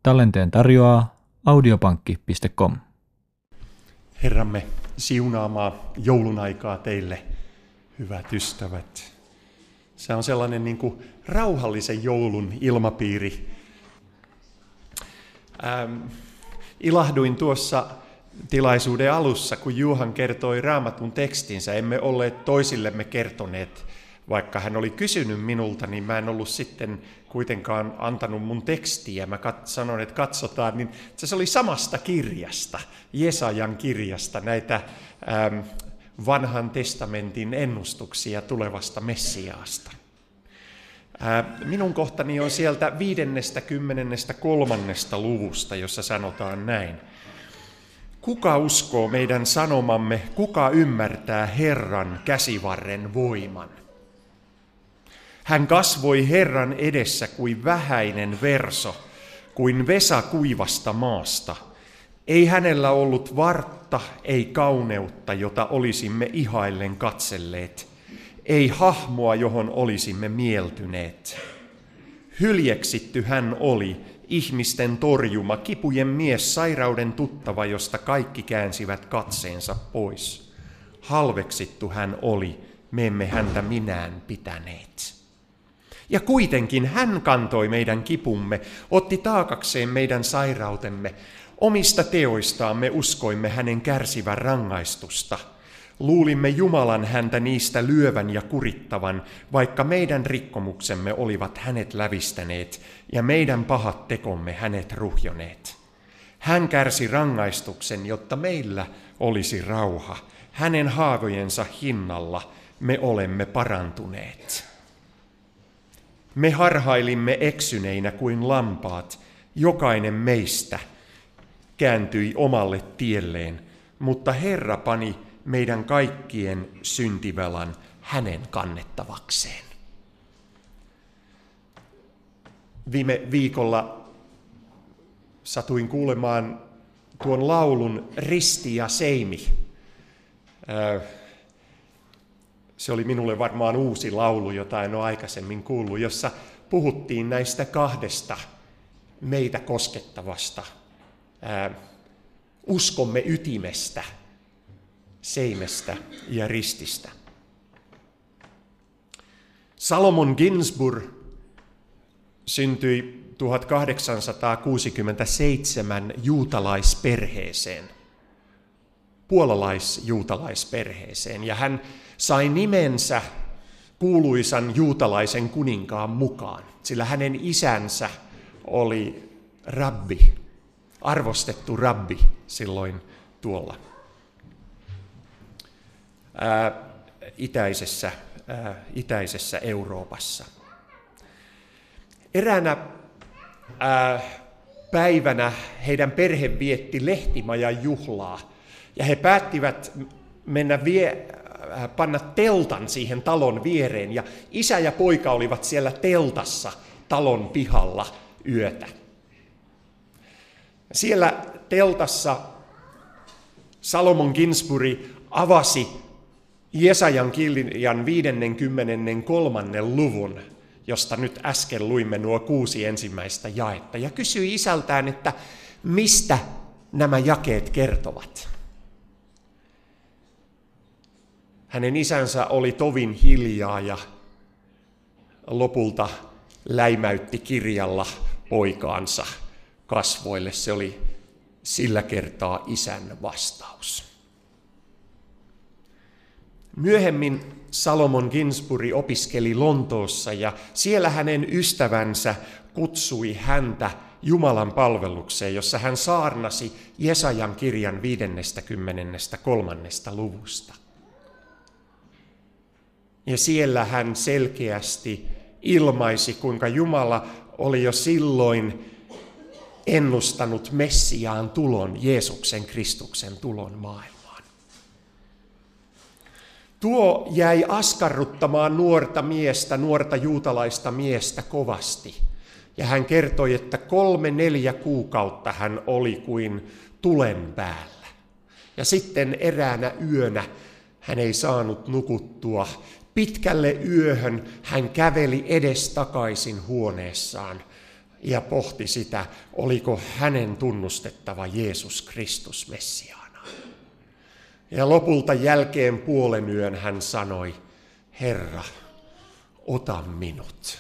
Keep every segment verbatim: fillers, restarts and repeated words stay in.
Tallenteen tarjoaa audiopankki piste com. Herramme siunaamaa joulun aikaa teille, hyvät ystävät. Se on sellainen niin kuin rauhallisen joulun ilmapiiri. Ähm, ilahduin tuossa tilaisuuden alussa, kun Juhan kertoi Raamatun tekstinsä. Emme olleet toisillemme kertoneet, vaikka hän oli kysynyt minulta, niin mä en ollut sitten kuitenkaan antanut mun tekstiä. Mä kat- sanoin, että katsotaan, niin se oli samasta kirjasta, Jesajan kirjasta, näitä ähm, vanhan testamentin ennustuksia tulevasta Messiaasta. Äh, minun kohtani on sieltä viidennestä kymmenennestä kolmannesta luvusta, jossa sanotaan näin. Kuka uskoo meidän sanomamme, kuka ymmärtää Herran käsivarren voiman? Hän kasvoi Herran edessä kuin vähäinen verso, kuin vesa kuivasta maasta. Ei hänellä ollut vartta, ei kauneutta, jota olisimme ihaillen katselleet. Ei hahmoa, johon olisimme mieltyneet. Hyljeksitty hän oli, ihmisten torjuma, kipujen mies, sairauden tuttava, josta kaikki käänsivät katseensa pois. Halveksittu hän oli, me emme häntä minään pitäneet. Ja kuitenkin hän kantoi meidän kipumme, otti taakakseen meidän sairautemme. Omista teoistaan me uskoimme hänen kärsivän rangaistusta. Luulimme Jumalan häntä niistä lyövän ja kurittavan, vaikka meidän rikkomuksemme olivat hänet lävistäneet ja meidän pahat tekomme hänet ruhjoneet. Hän kärsi rangaistuksen, jotta meillä olisi rauha. Hänen haavojensa hinnalla me olemme parantuneet. Me harhailimme eksyneinä kuin lampaat, jokainen meistä kääntyi omalle tielleen, mutta Herra pani meidän kaikkien syntivelan hänen kannettavakseen. Viime viikolla satuin kuulemaan tuon laulun Risti ja Seimi. Se oli minulle varmaan uusi laulu, jota en ole aikaisemmin kuullut, jossa puhuttiin näistä kahdesta meitä koskettavasta ää, uskomme ytimestä, seimestä ja rististä. Salomon Ginsburg syntyi tuhatkahdeksansataakuusikymmentäseitsemän juutalaisperheeseen, puolalaisjuutalaisperheeseen, ja hän sai nimensä kuuluisan juutalaisen kuninkaan mukaan, sillä hänen isänsä oli rabbi, arvostettu rabbi silloin tuolla ää, itäisessä, ää, itäisessä Euroopassa. Eräänä ää, päivänä heidän perhe vietti lehtimajan juhlaa, ja he päättivät mennä vie, panna teltan siihen talon viereen, ja isä ja poika olivat siellä teltassa talon pihalla yötä. Siellä teltassa Salomon Ginsburg avasi Jesajan kirjan viisikymmentäkolme luvun, josta nyt äsken luimme nuo kuusi ensimmäistä jaetta, ja kysyi isältään, että mistä nämä jakeet kertovat. Hänen isänsä oli tovin hiljaa ja lopulta läimäytti kirjalla poikaansa kasvoille. Se oli sillä kertaa isän vastaus. Myöhemmin Salomon Ginsburg opiskeli Lontoossa, ja siellä hänen ystävänsä kutsui häntä Jumalan palvelukseen, jossa hän saarnasi Jesajan kirjan viisikymmentäkolme luvusta. Ja siellä hän selkeästi ilmaisi, kuinka Jumala oli jo silloin ennustanut Messiaan tulon, Jeesuksen Kristuksen tulon maailmaan. Tuo jäi askarruttamaan nuorta miestä, nuorta juutalaista miestä kovasti. Ja hän kertoi, että kolme neljä kuukautta hän oli kuin tulen päällä. Ja sitten eräänä yönä hän ei saanut nukuttua. Pitkälle yöhön hän käveli edestakaisin huoneessaan ja pohti sitä, oliko hänen tunnustettava Jeesus Kristus Messiaana. Ja lopulta jälkeen puolen yön hän sanoi, Herra, ota minut.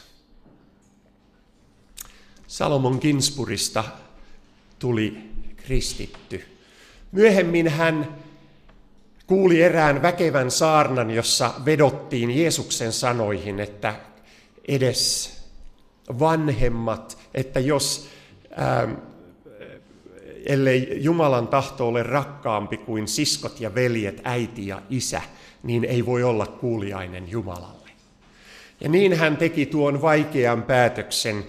Salomon Ginsburgista tuli kristitty. Myöhemmin hän kuuli erään väkevän saarnan, jossa vedottiin Jeesuksen sanoihin, että edes vanhemmat, että jos, ää, ellei Jumalan tahto ole rakkaampi kuin siskot ja veljet, äiti ja isä, niin ei voi olla kuuliainen Jumalalle. Ja niin hän teki tuon vaikean päätöksen,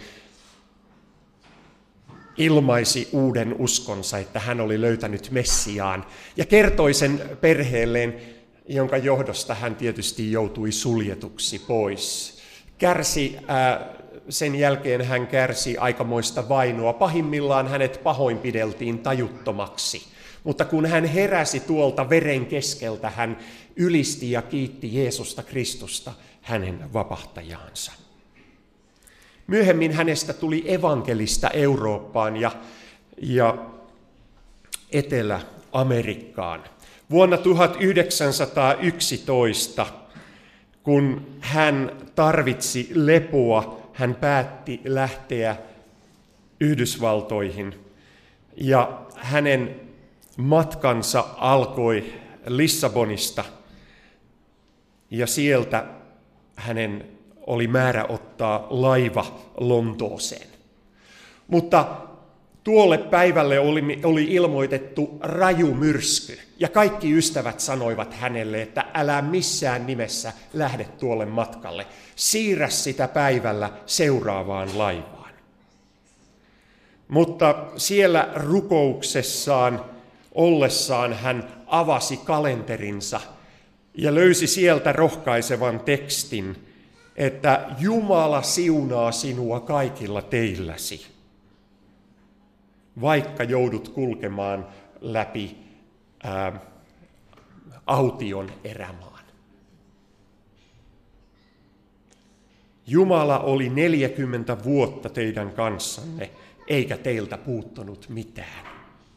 ilmaisi uuden uskonsa, että hän oli löytänyt Messiaan, ja kertoi sen perheelleen, jonka johdosta hän tietysti joutui suljetuksi pois. Kärsi, ää, sen jälkeen hän kärsi aikamoista vainoa. Pahimmillaan hänet pahoinpideltiin tajuttomaksi. Mutta kun hän heräsi tuolta veren keskeltä, hän ylisti ja kiitti Jeesusta Kristusta, hänen vapahtajaansa. Myöhemmin hänestä tuli evankelista Eurooppaan ja, ja Etelä-Amerikkaan. Vuonna tuhatyhdeksänsataayksitoista, kun hän tarvitsi lepoa, hän päätti lähteä Yhdysvaltoihin. Ja hänen matkansa alkoi Lissabonista ja sieltä hänen oli määrä ottaa laiva Lontooseen. Mutta tuolle päivälle oli, oli ilmoitettu raju myrsky, ja kaikki ystävät sanoivat hänelle, että älä missään nimessä lähde tuolle matkalle. Siirrä sitä päivällä seuraavaan laivaan. Mutta siellä rukouksessaan ollessaan hän avasi kalenterinsa ja löysi sieltä rohkaisevan tekstin, että Jumala siunaa sinua kaikilla teilläsi, vaikka joudut kulkemaan läpi ää, aution erämaan. Jumala oli neljäkymmentä vuotta teidän kanssanne, eikä teiltä puuttunut mitään.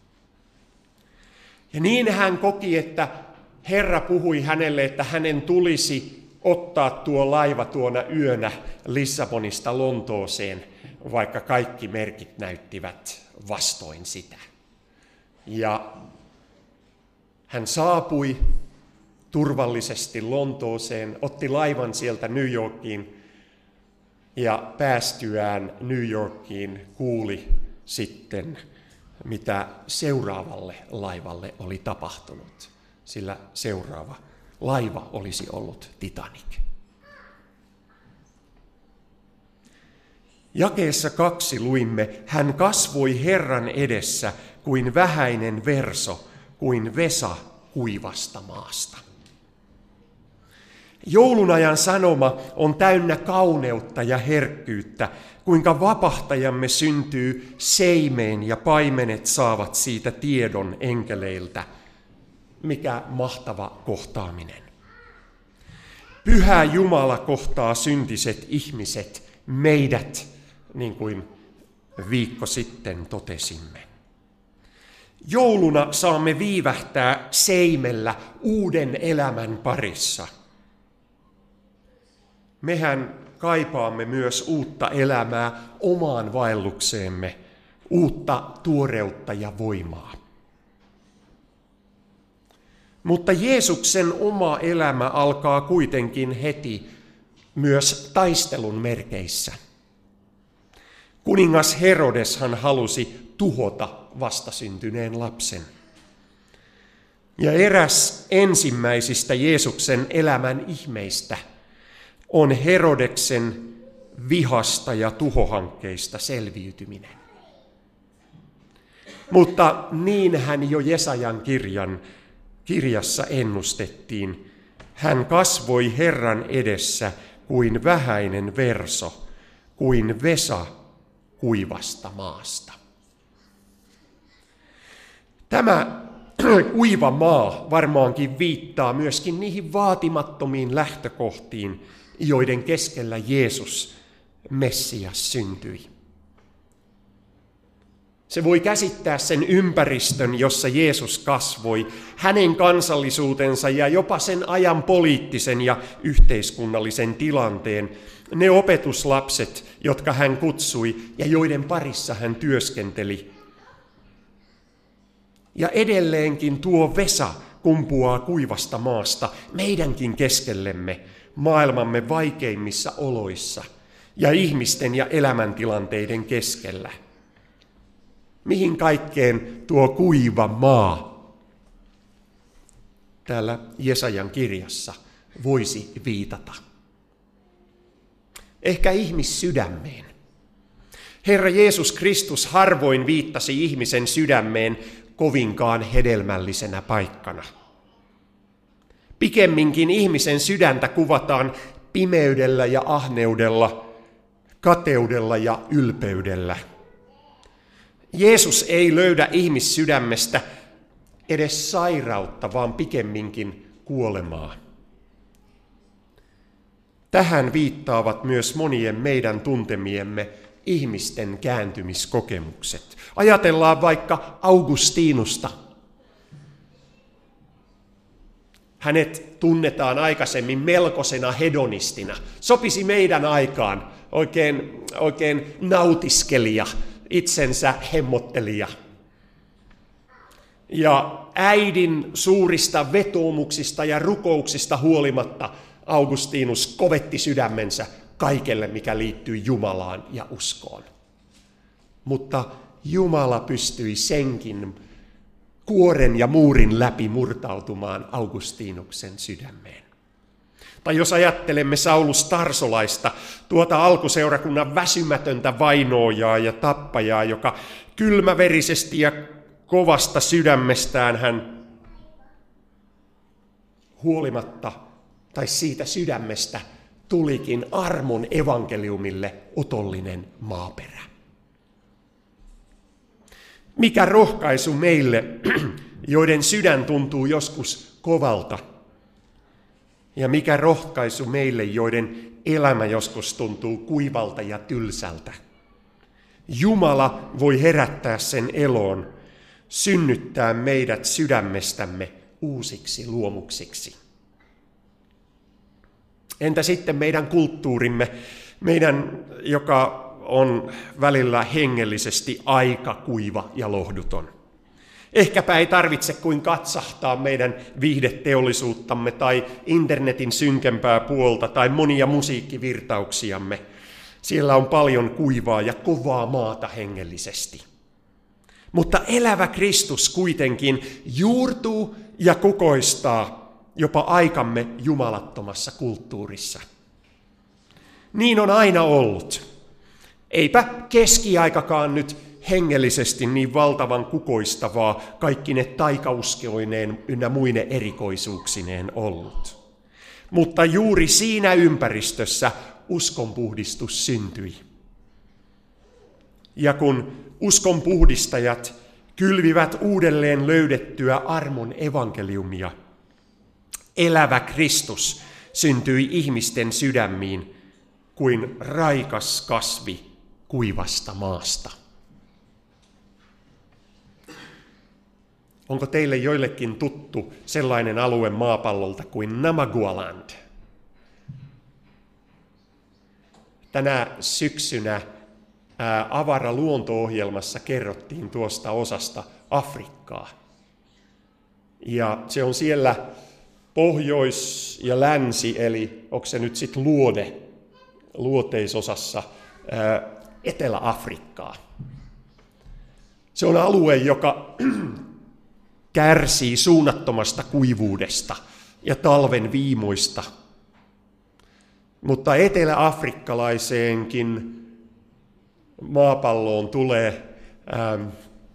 Ja niin hän koki, että Herra puhui hänelle, että hänen tulisi ottaa tuo laiva tuona yönä Lissabonista Lontooseen, vaikka kaikki merkit näyttivät vastoin sitä. Ja hän saapui turvallisesti Lontooseen, otti laivan sieltä New Yorkiin ja päästyään New Yorkiin kuuli sitten, mitä seuraavalle laivalle oli tapahtunut, sillä seuraava laiva olisi ollut Titanic. Jakeessa kaksi luimme, hän kasvoi Herran edessä kuin vähäinen verso, kuin vesa kuivasta maasta. Joulunajan sanoma on täynnä kauneutta ja herkkyyttä, kuinka vapahtajamme syntyy seimeen ja paimenet saavat siitä tiedon enkeleiltä. Mikä mahtava kohtaaminen. Pyhä Jumala kohtaa syntiset ihmiset, meidät, niin kuin viikko sitten totesimme. Jouluna saamme viivähtää seimellä uuden elämän parissa. Mehän kaipaamme myös uutta elämää omaan vaellukseemme, uutta tuoreutta ja voimaa. Mutta Jeesuksen oma elämä alkaa kuitenkin heti myös taistelun merkeissä. Kuningas Herodeshan halusi tuhota vastasyntyneen lapsen. Ja eräs ensimmäisistä Jeesuksen elämän ihmeistä on Herodeksen vihasta ja tuhohankkeista selviytyminen. Mutta niin hän jo Jesajan kirjan kirjassa ennustettiin, hän kasvoi Herran edessä kuin vähäinen verso, kuin vesa kuivasta maasta. Tämä kuiva maa varmaankin viittaa myöskin niihin vaatimattomiin lähtökohtiin, joiden keskellä Jeesus, Messias, syntyi. Se voi käsittää sen ympäristön, jossa Jeesus kasvoi, hänen kansallisuutensa ja jopa sen ajan poliittisen ja yhteiskunnallisen tilanteen, ne opetuslapset, jotka hän kutsui ja joiden parissa hän työskenteli. Ja edelleenkin tuo Vesa kumpuaa kuivasta maasta meidänkin keskellemme, maailmamme vaikeimmissa oloissa ja ihmisten ja elämäntilanteiden keskellä. Mihin kaikkeen tuo kuiva maa täällä Jesajan kirjassa voisi viitata? Ehkä ihmissydämeen. Herra Jeesus Kristus harvoin viittasi ihmisen sydämeen kovinkaan hedelmällisenä paikkana. Pikemminkin ihmisen sydäntä kuvataan pimeydellä ja ahneudella, kateudella ja ylpeydellä. Jeesus ei löydä ihmissydämestä edes sairautta, vaan pikemminkin kuolemaa. Tähän viittaavat myös monien meidän tuntemiemme ihmisten kääntymiskokemukset. Ajatellaan vaikka Augustinusta. Hänet tunnetaan aikaisemmin melkoisena hedonistina. Sopisi meidän aikaan, oikein, oikein nautiskelija, itsensä hemmottelija. Ja äidin suurista vetoomuksista ja rukouksista huolimatta Augustinus kovetti sydämensä kaikelle, mikä liittyy Jumalaan ja uskoon. Mutta Jumala pystyi senkin kuoren ja muurin läpi murtautumaan Augustinuksen sydämeen. Tai jos ajattelemme Saulus Tarsolaista, tuota alkuseurakunnan väsymätöntä vainoojaa ja tappajaa, joka kylmäverisesti ja kovasta sydämestään hän huolimatta tai siitä sydämestä tulikin armon evankeliumille otollinen maaperä. Mikä rohkaisu meille, joiden sydän tuntuu joskus kovalta, ja mikä rohkaisu meille, joiden elämä joskus tuntuu kuivalta ja tylsältä. Jumala voi herättää sen eloon, synnyttää meidät sydämestämme uusiksi luomuksiksi. Entä sitten meidän kulttuurimme, meidän, joka on välillä hengellisesti aika kuiva ja lohduton? Ehkäpä ei tarvitse kuin katsahtaa meidän viihdeteollisuuttamme tai internetin synkempää puolta tai monia musiikkivirtauksiamme. Siellä on paljon kuivaa ja kovaa maata hengellisesti. Mutta elävä Kristus kuitenkin juurtuu ja kukoistaa jopa aikamme jumalattomassa kulttuurissa. Niin on aina ollut. Eipä keskiaikakaan nyt hengellisesti niin valtavan kukoistavaa kaikkine taikauskoineen ynnä muine erikoisuuksineen ollut. Mutta juuri siinä ympäristössä uskonpuhdistus syntyi. Ja kun uskonpuhdistajat kylvivät uudelleen löydettyä armon evankeliumia, elävä Kristus syntyi ihmisten sydämiin kuin raikas kasvi kuivasta maasta. Onko teille joillekin tuttu sellainen alue maapallolta kuin Namagualand? Tänä syksynä ää, Avara luonto-ohjelmassa kerrottiin tuosta osasta Afrikkaa. Ja se on siellä pohjois ja länsi, eli onko se nyt sitten luode, luoteisosassa ää, Etelä-Afrikkaa. Se on alue, joka kärsii suunnattomasta kuivuudesta ja talven viimoista. Mutta etelä-afrikkalaiseenkin maapalloon tulee ähm,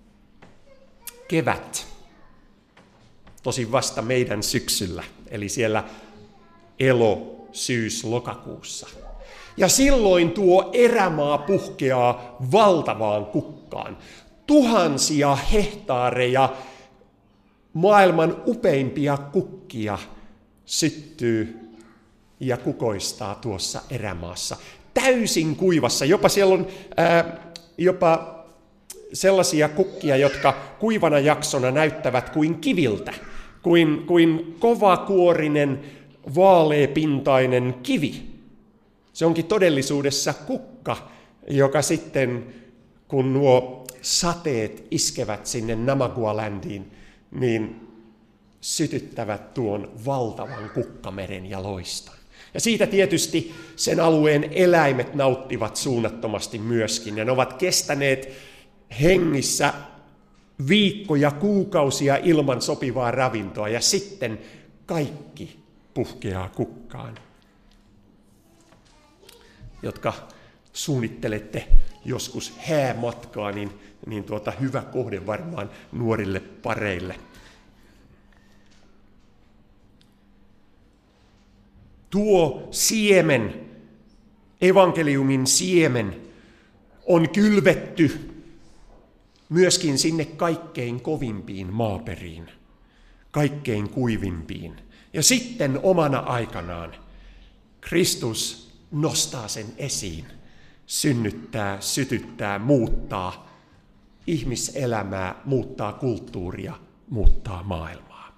kevät, tosin vasta meidän syksyllä, eli siellä elo, syys, lokakuussa. Ja silloin tuo erämaa puhkeaa valtavaan kukkaan. Tuhansia hehtaareja maailman upeimpia kukkia syttyy ja kukoistaa tuossa erämaassa. Täysin kuivassa, jopa siellä on ää, jopa sellaisia kukkia, jotka kuivana jaksona näyttävät kuin kiviltä, kuin, kuin kovakuorinen, vaaleapintainen kivi. Se onkin todellisuudessa kukka, joka sitten, kun nuo sateet iskevät sinne Namagualändiin, niin sytyttävät tuon valtavan kukkameren ja loiston. Ja siitä tietysti sen alueen eläimet nauttivat suunnattomasti myöskin, ja ne ovat kestäneet hengissä viikkoja, kuukausia ilman sopivaa ravintoa, ja sitten kaikki puhkeaa kukkaan. Jotka suunnittelette joskus häämatkaa, niin, niin tuota, hyvä kohde varmaan nuorille pareille. Tuo siemen, evankeliumin siemen, on kylvetty myöskin sinne kaikkein kovimpiin maaperiin, kaikkein kuivimpiin. Ja sitten omana aikanaan Kristus nostaa sen esiin, synnyttää, sytyttää, muuttaa ihmiselämää, muuttaa kulttuuria, muuttaa maailmaa.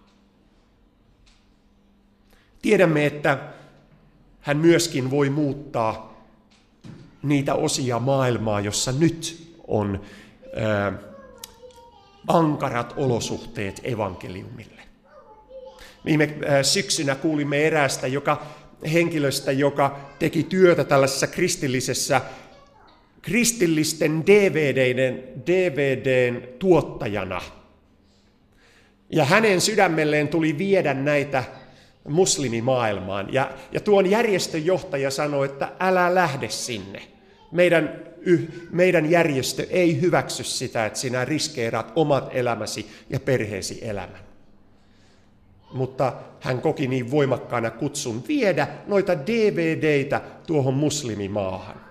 Tiedämme, että hän myöskin voi muuttaa niitä osia maailmaa, jossa nyt on ää, ankarat olosuhteet evankeliumille. Viime ää, syksynä kuulimme eräästä joka, henkilöstä, joka teki työtä tällaisessa kristillisessä, kristillisten D V D:den, D V D:n tuottajana. Ja hänen sydämelleen tuli viedä näitä muslimimaailmaan. Ja, ja tuon järjestön johtaja sanoi, että älä lähde sinne. Meidän, yh, meidän järjestö ei hyväksy sitä, että sinä riskeeraat omat elämäsi ja perheesi elämän. Mutta hän koki niin voimakkaana kutsun viedä noita D V D:itä tuohon muslimimaahan.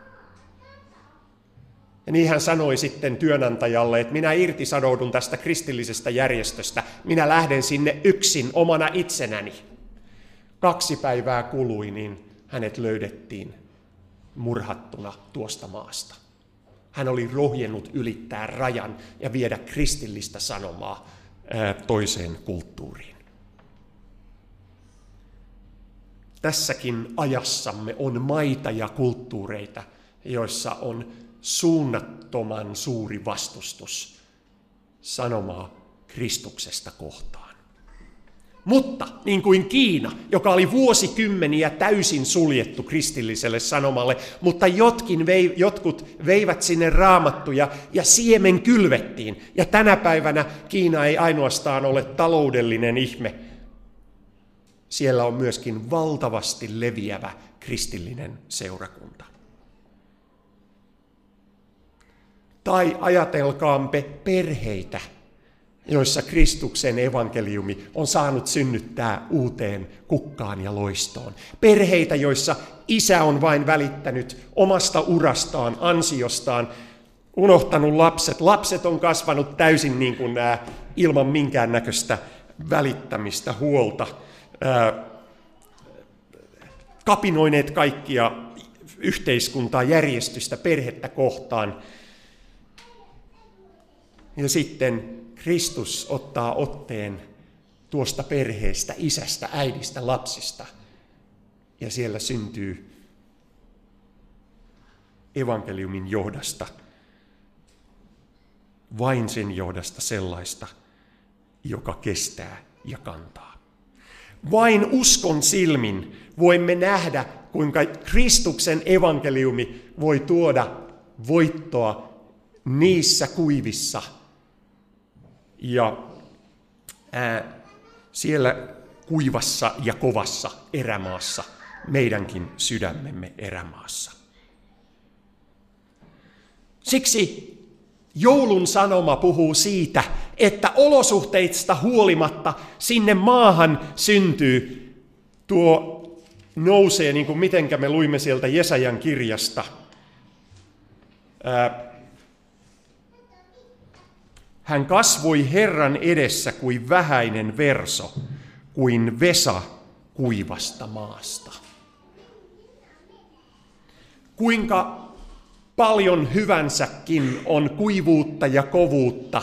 Ja niin hän sanoi sitten työnantajalle, että minä irtisanoudun tästä kristillisestä järjestöstä, minä lähden sinne yksin omana itsenäni. Kaksi päivää kului, niin hänet löydettiin murhattuna tuosta maasta. Hän oli rohjennut ylittää rajan ja viedä kristillistä sanomaa toiseen kulttuuriin. Tässäkin ajassamme on maita ja kulttuureita, joissa on suunnattoman suuri vastustus sanomaa Kristuksesta kohtaan. Mutta niin kuin Kiina, joka oli vuosikymmeniä täysin suljettu kristilliselle sanomalle, mutta jotkin vei, jotkut veivät sinne raamattuja ja siemen kylvettiin. Ja tänä päivänä Kiina ei ainoastaan ole taloudellinen ihme. Siellä on myöskin valtavasti leviävä kristillinen seurakunta. Tai ajatelkaamme perheitä, joissa Kristuksen evankeliumi on saanut synnyttää uuteen kukkaan ja loistoon. Perheitä, joissa isä on vain välittänyt omasta urastaan, ansiostaan, unohtanut lapset. Lapset on kasvanut täysin niin kuin nämä, ilman minkäännäköistä välittämistä, huolta. Ää, kapinoineet kaikkia yhteiskuntaa, järjestystä, perhettä kohtaan. Ja sitten Kristus ottaa otteen tuosta perheestä, isästä, äidistä, lapsista. Ja siellä syntyy evankeliumin johdosta, vain sen johdosta sellaista, joka kestää ja kantaa. Vain uskon silmin voimme nähdä, kuinka Kristuksen evankeliumi voi tuoda voittoa niissä kuivissa ja ää, siellä kuivassa ja kovassa erämaassa, meidänkin sydämemme erämaassa. Siksi joulun sanoma puhuu siitä, että olosuhteista huolimatta sinne maahan syntyy, tuo nousee, niin kuin mitenkä me luimme sieltä Jesajan kirjasta. Ää, Hän kasvoi Herran edessä kuin vähäinen verso, kuin vesa kuivasta maasta. Kuinka paljon hyvänsäkin on kuivuutta ja kovuutta,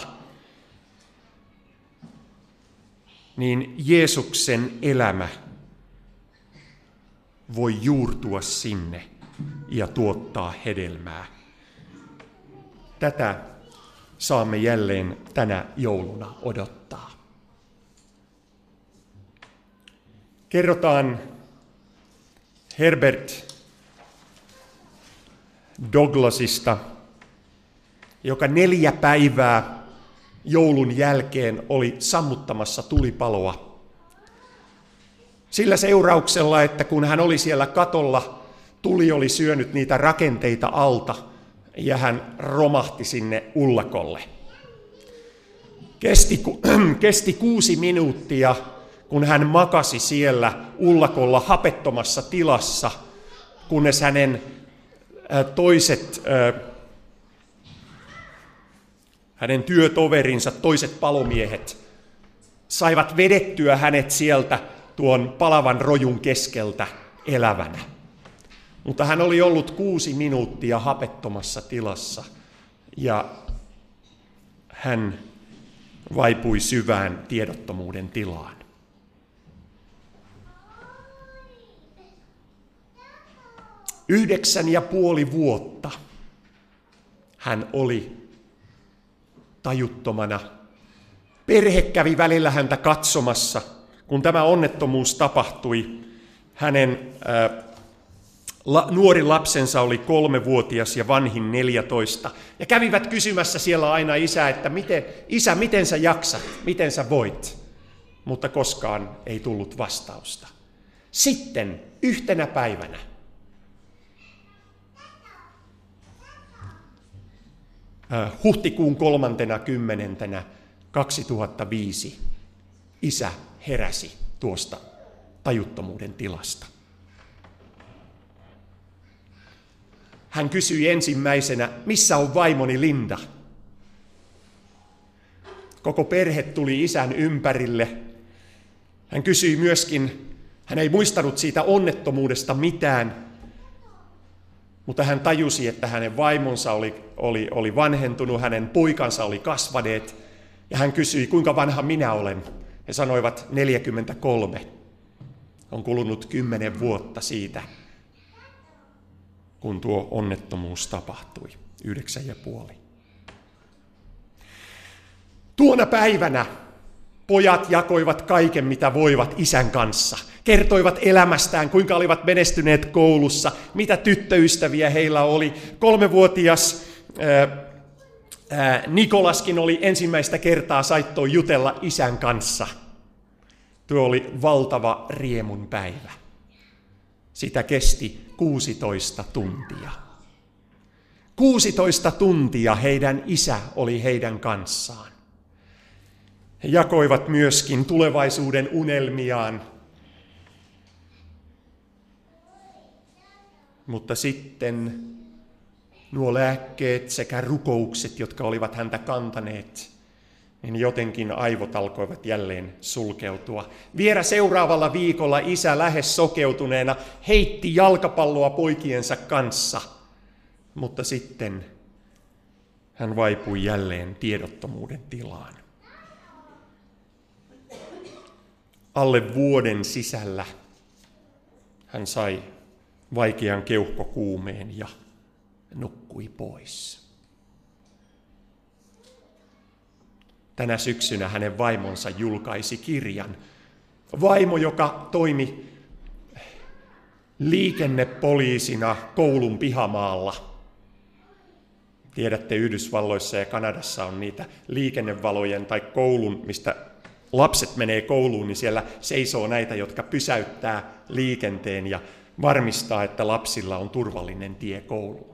niin Jeesuksen elämä voi juurtua sinne ja tuottaa hedelmää. Tätä saamme jälleen tänä jouluna odottaa. Kerrotaan Herbert Douglasista, joka neljä päivää joulun jälkeen oli sammuttamassa tulipaloa. Sillä seurauksella, että kun hän oli siellä katolla, tuli oli syönyt niitä rakenteita alta ja hän romahti sinne ullakolle. Kesti, kesti kuusi minuuttia, kun hän makasi siellä ullakolla hapettomassa tilassa, kunnes hänen toiset, hänen työtoverinsa, toiset palomiehet, saivat vedettyä hänet sieltä tuon palavan rojun keskeltä elävänä. Mutta hän oli ollut kuusi minuuttia hapettomassa tilassa ja hän vaipui syvään tiedottomuuden tilaan. Yhdeksän ja puoli vuotta hän oli tajuttomana. Perhe kävi välillä häntä katsomassa. Kun tämä onnettomuus tapahtui, hänen ää, la, nuori lapsensa oli kolmevuotias ja vanhin neljätoista. Ja kävivät kysymässä siellä aina isää, että miten, isä, miten sä jaksat, miten sä voit? Mutta koskaan ei tullut vastausta. Sitten yhtenä päivänä huhtikuun kolmantena kymmenentenä kaksituhattaviisi isä heräsi tuosta tajuttomuuden tilasta. Hän kysyi ensimmäisenä, missä on vaimoni Linda? Koko perhe tuli isän ympärille. Hän kysyi myöskin, hän ei muistanut siitä onnettomuudesta mitään, mutta hän tajusi, että hänen vaimonsa oli, oli, oli vanhentunut, hänen poikansa oli kasvaneet, ja hän kysyi, kuinka vanha minä olen. He sanoivat neljäkymmentäkolme. On kulunut kymmenen vuotta siitä, kun tuo onnettomuus tapahtui, yhdeksän ja puoli. Tuona päivänä pojat jakoivat kaiken, mitä voivat isän kanssa. Kertoivat elämästään, kuinka olivat menestyneet koulussa, mitä tyttöystäviä heillä oli. Kolmevuotias ää, ää, Nikolaskin oli ensimmäistä kertaa saittoi jutella isän kanssa. Tuo oli valtava riemun päivä. Sitä kesti kuusitoista tuntia. kuusitoista tuntia heidän isä oli heidän kanssaan. He jakoivat myöskin tulevaisuuden unelmiaan. Mutta sitten nuo lääkkeet sekä rukoukset, jotka olivat häntä kantaneet, niin jotenkin aivot alkoivat jälleen sulkeutua. Vielä seuraavalla viikolla isä lähes sokeutuneena heitti jalkapalloa poikiensa kanssa, mutta sitten hän vaipui jälleen tiedottomuuden tilaan. Alle vuoden sisällä hän sai vaikean keuhkokuumeen ja nukkui pois. Tänä syksynä hänen vaimonsa julkaisi kirjan. Vaimo, joka toimi liikennepoliisina koulun pihamaalla. Tiedätte, Yhdysvalloissa ja Kanadassa on niitä liikennevalojen tai koulun, mistä lapset menee kouluun, niin siellä seisoo näitä, jotka pysäyttää liikenteen ja varmistaa, että lapsilla on turvallinen tie kouluun.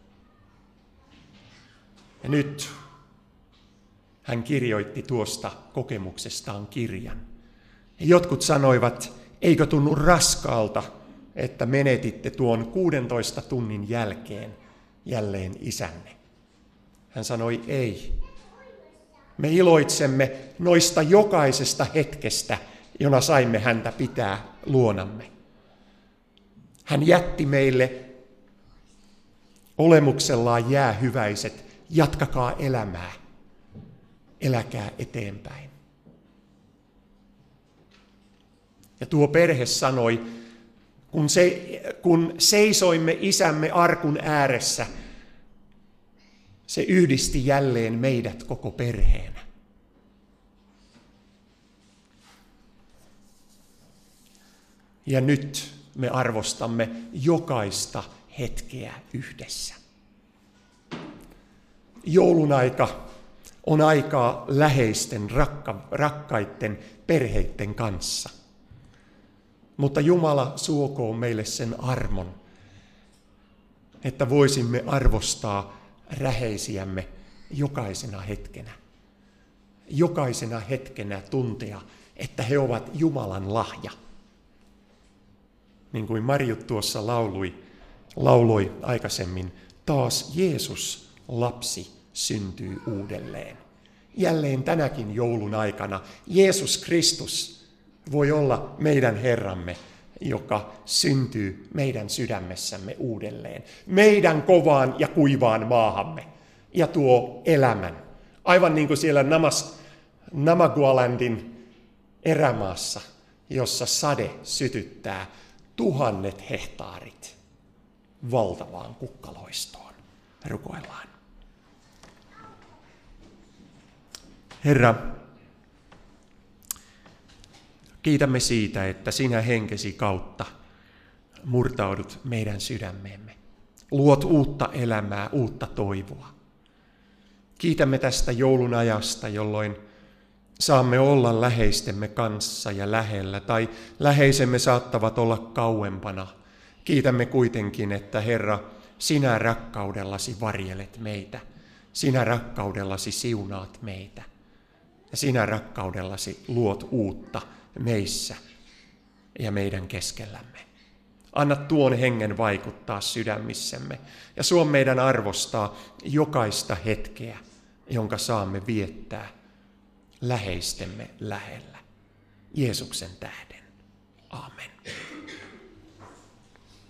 Ja nyt hän kirjoitti tuosta kokemuksestaan kirjan. Ja jotkut sanoivat, eikö tunnu raskaalta, että menetitte tuon kuudentoista tunnin jälkeen jälleen isänne. Hän sanoi, ei. Me iloitsemme noista jokaisesta hetkestä, jona saimme häntä pitää luonamme. Hän jätti meille Olemuksellaan jäähyväiset, jatkakaa elämää. Eläkää eteenpäin. Ja tuo perhe sanoi, kun, se, kun seisoimme isämme arkun ääressä, se yhdisti jälleen meidät koko perheenä. Ja nyt me arvostamme jokaista hetkeä yhdessä. Joulun aika on aikaa läheisten, rakka, rakkaiden perheiden kanssa. Mutta Jumala suokoon meille sen armon, että voisimme arvostaa läheisiämme jokaisena hetkenä. Jokaisena hetkenä tuntea, että he ovat Jumalan lahja. Niin kuin Marjut tuossa laului, lauloi aikaisemmin, taas Jeesus lapsi syntyy uudelleen. Jälleen tänäkin joulun aikana Jeesus Kristus voi olla meidän Herramme, joka syntyy meidän sydämessämme uudelleen, meidän kovaan ja kuivaan maahamme, ja tuo elämän. Aivan niin kuin siellä Namas, Namagualandin erämaassa, jossa sade sytyttää tuhannet hehtaarit valtavaan kukkaloistoon. Rukoillaan. Herra, kiitämme siitä, että sinä henkesi kautta murtaudut meidän sydämeemme. Luot uutta elämää, uutta toivoa. Kiitämme tästä joulun ajasta, jolloin saamme olla läheistemme kanssa ja lähellä, tai läheisemme saattavat olla kauempana. Kiitämme kuitenkin, että Herra, sinä rakkaudellasi varjelet meitä. Sinä rakkaudellasi siunaat meitä. Ja sinä rakkaudellasi luot uutta meissä ja meidän keskellämme. Anna tuon hengen vaikuttaa sydämissämme ja suo meidän arvostaa jokaista hetkeä, jonka saamme viettää läheistemme lähellä. Jeesuksen tähden. Aamen.